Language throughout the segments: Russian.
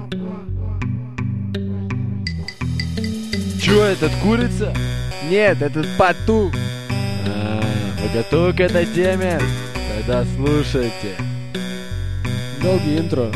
Чё, этот курица? Нет, этот патук. Вы готовы к этой теме? Тогда слушайте. Долгий интро.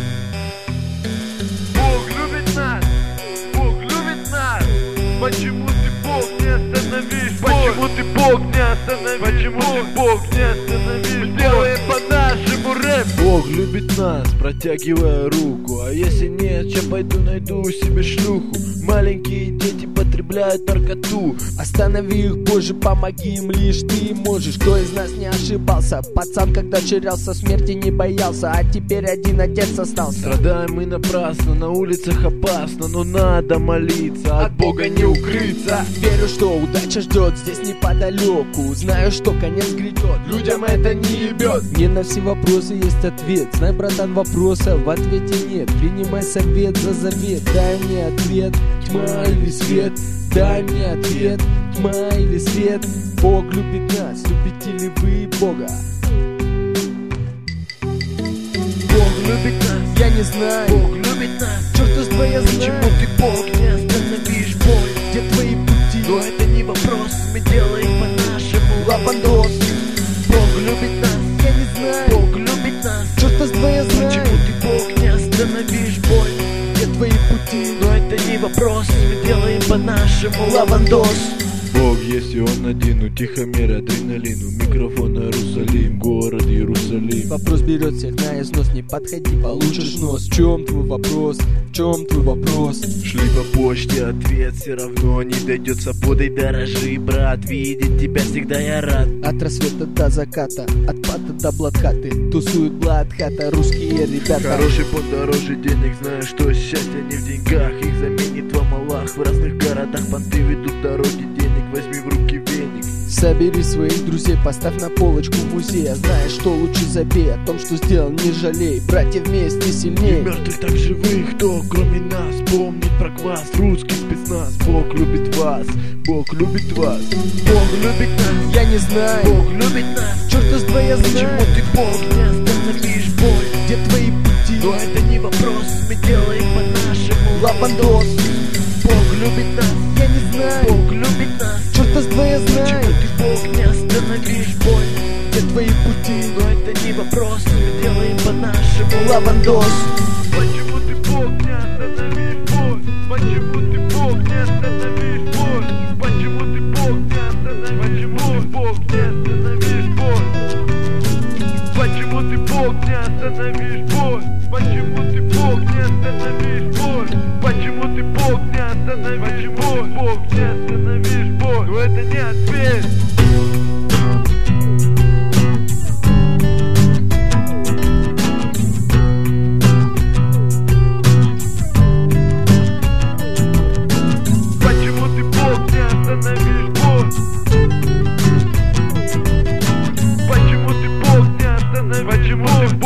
Бог любит нас, Бог любит нас. Почему ты, Бог, не остановишь? Почему ты, Бог, не остановишь? Почему ты, Бог, не остановишь? Делаем по-нашему рэп. Бог любит нас, протягивая руку. А если нет, я пойду найду себе шлюху. Маленькие дети потребляют наркоту. Останови их, Боже, помоги им, лишь ты можешь. Кто из нас не ошибался? Пацан, когда терялся, смерти не боялся, а теперь один отец остался. Страдаем мы напрасно, на улицах опасно, но надо молиться, от Бога не укрыться. Верю, что удача ждет здесь неподалеку. Знаю, что конец грядет, людям это не ебет. Не на все вопросы есть ответ. Знай, братан, вопроса в ответе нет. Принимай совет за завет. Дай мне ответ, тьма или свет. Дай мне ответ, тьма или свет. Бог любит нас, любите ли вы Бога? Бог любит нас, Я не знаю, Бог любит нас. чёрт с твоя Почему знаю. ты, Бог, не остановишь боль? Где твои пути? Но это не вопрос, мы делаем по-нашему. Лапандос. Бог любит нас, Я не знаю, Бог любит нас. чёрт с твоя знаю. Почему ты, Бог, не остановишь боль? Где твои пути? Но это не вопрос, мы делаем по-нашему. Лавандос. Бог есть и он один, утихомир адреналин. У микрофона Иерусалим, город Иерусалим. Вопрос берет всех на износ, не подходи, получишь нос. В чем твой вопрос? В чем твой вопрос? Шли по почте, ответ все равно не дойдет. Свободой дорожи, брат, видеть тебя всегда я рад. От рассвета до заката, от пата до блокады. Тусует Бладхата, русские ребята. Хороший подороже денег, знаю, что счастье не в деньгах. Их заменит вам Аллах. В разных городах понты ведут дороги денег. Возьми в руки веник. Собери своих друзей, поставь на полочку музея. Знаешь, что лучше забей, о том, что сделал, не жалей. Братья вместе И сильнее. мертвых так живых, кто кроме нас помнит про квас. Русский спецназ, Бог любит вас, Бог любит вас. Бог любит нас, Я не знаю, Бог любит нас. чёрт с твоя Почему знаю. ты, Бог, не остановишь боль? Где твои пути? Но это не вопрос, мы делаем по-нашему. Лапандос. Бог любит нас, Я не знаю, Бог любит нас. чёрт с твоя Почему знаю. ты, Бог, не остановишь боль? Где твои пути? Но это не вопрос, мы делаем по-нашему. Лавандос. Почему ты, Бог, не остановишь боль? Почему ты, Бог, не остановишь боль? Почему ты, Бог, не остановишь? Почему ты, Бог, не остановишь боль? Почему ты, Бог, не остановишь боль? Почему ты, Бог, не остановишь боль? Почему ты, Бог, не остановишь боль? Бог, не остановишь боль? Но это не ответ. Почему ты, Бог, не остановишь боль? Почему ты, Бог, не остановишь? Почему ты,